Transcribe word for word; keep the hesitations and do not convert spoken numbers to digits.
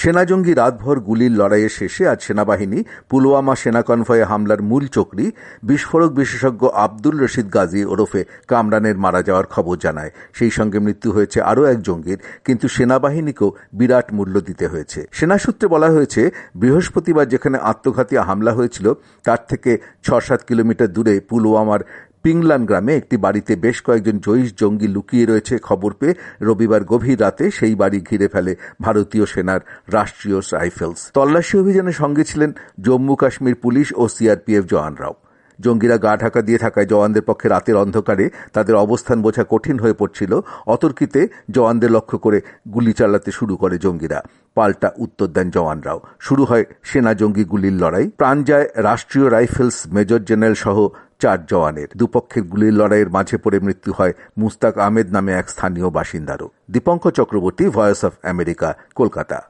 সেনা জঙ্গি রাতভর গুলির লড়াইয়ের শেষে আজ সেনাবাহিনী পুলওয়ামা সেনা কনভয়ে হামলার মূল চক্রী বিস্ফোরক বিশেষজ্ঞ আব্দুল রশিদ গাজী ওরফে কামরানের মারা যাওয়ার খবর জানায়। সেই সঙ্গে মৃত্যু হয়েছে আরও এক জঙ্গির, কিন্তু সেনাবাহিনীকেও বিরাট মূল্য দিতে হয়েছে। সেনা সূত্রে বলা হয়েছে, বৃহস্পতিবার যেখানে আত্মঘাতী হামলা হয়েছিল তার থেকে ছ সাত কিলোমিটার দূরে পুলওয়ামার পিংলান গ্রামে একটি বাড়িতে বেশ কয়েকজন জইশ জঙ্গি লুকিয়ে রয়েছে খবর পেয়ে রবিবার গভীর রাতে সেই বাড়ি ঘিরে ফেলে ভারতীয় সেনার রাষ্ট্রীয় রাইফেলস। তল্লাশি অভিযানের সঙ্গে ছিলেন জম্মু কাশ্মীর পুলিশ ও সিআরপিএফ জওয়ানরাও। জঙ্গিরা গা ঢাকা দিয়ে থাকায় জওয়ানদের পক্ষে রাতের অন্ধকারে তাদের অবস্থান বোঝা কঠিন হয়ে পড়ছিল। অতর্কিতে জওয়ানদের লক্ষ্য করে গুলি চালাতে শুরু করে জঙ্গিরা। পাল্টা উত্তর দেন জওয়ানরাও। শুরু হয় সেনা জঙ্গি গুলির লড়াই। প্রাণ যায় রাষ্ট্রীয় রাইফেলস মেজর জেনারেল সহ চার জওয়ানের। দুপক্ষের গুলির লড়াইয়ের মাঝে পড়ে মৃত্যু হয় মুস্তাক আহমেদ নামে এক স্থানীয় বাসিন্দারও। Dipankar Chakraborty, Voice of America, Kolkata.